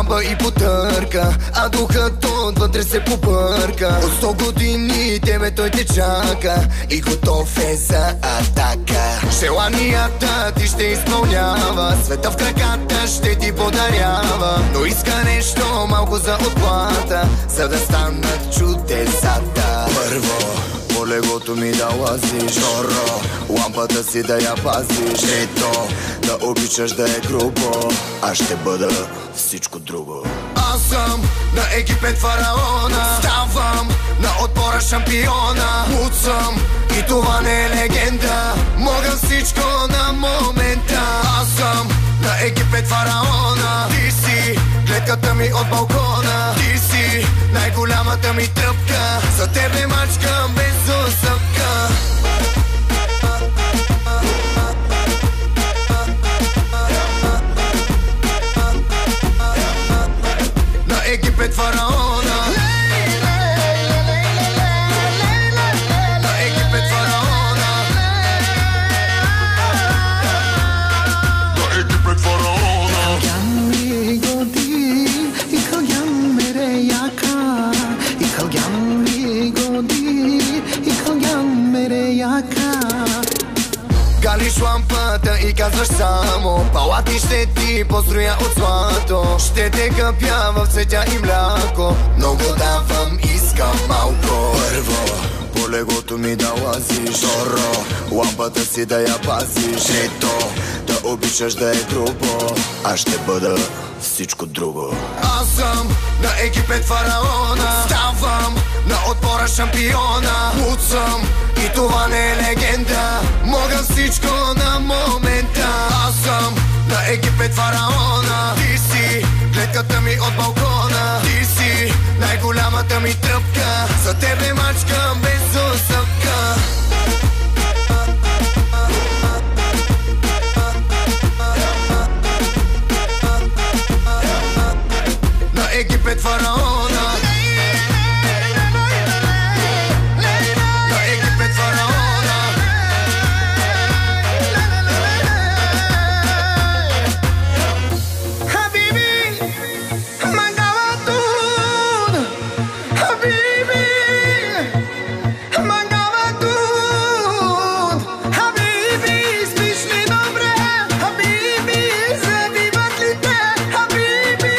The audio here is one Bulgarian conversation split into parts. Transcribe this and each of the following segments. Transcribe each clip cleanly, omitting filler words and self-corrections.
баба и потърка, а духът отвътре се побърка. От 100 години тебе той те чака и готов е за атака. Желанията ти ще изпълнява, света в краката ще ти подарява, но иска нещо малко за отплата, за да станат чудесата. Първо по легото ми да лазиш, второ лампата си да я пазиш, трето да обичаш да е грубо, аз ще бъда всичко друго. Аз съм на Египет фараона, ставам на отбора шампиона. Луд съм и това не е легенда, мога всичко на момента. Аз съм на Египет фараона, ти си гледката ми от балкона, ти си най-голямата ми тръпка, за тебе мачкам без усъпка. На Египет фараона, на Египет фараона, на Египет фараона. Галиш лампата и казваш само, палати ще ти построя от злато, ще те къпя в цветя и мляко, много давам, искам малко. Първо по легото ми да лазиш, второ лампата си да я пазиш, трето да обичаш да е грубо, аз ще бъда всичко друго. Аз съм на Египет фараона, ставам на отбора шампиона. Луд съм и това не е легенда, мога всичко на момента. Аз съм на Египет фараона, ти си гледката ми от балкона, ти си най-голямата ми тръпка, за тебе мачкам без усъпка. На Египет фараона, на Египет фараона. Habibi, mancava tutto. Habibi, mancava tutto. Habibi, spiš li dobre? Habibi, zavivat li te? Habibi.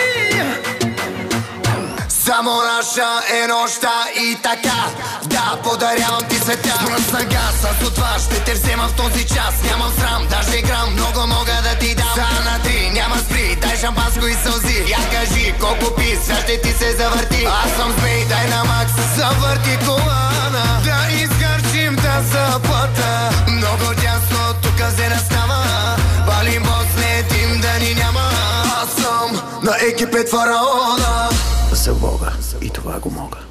Само наша е нощта и така, да, подарявам ти света. Мръсна газ, аз от това ще те взема в този час. Нямам срам, даже грам, много мога да ти дам. За на три, няма спри, дай шампанско и сълзи. Я кажи, колко пи, сега ще ти се завърти. Аз съм змей, дай на макс, завърти колана, да изхарчим та заплата. Много тясно, тук зена става, палим после дим да ни няма. Аз съм на Египет фараона. За Бога и това го мога.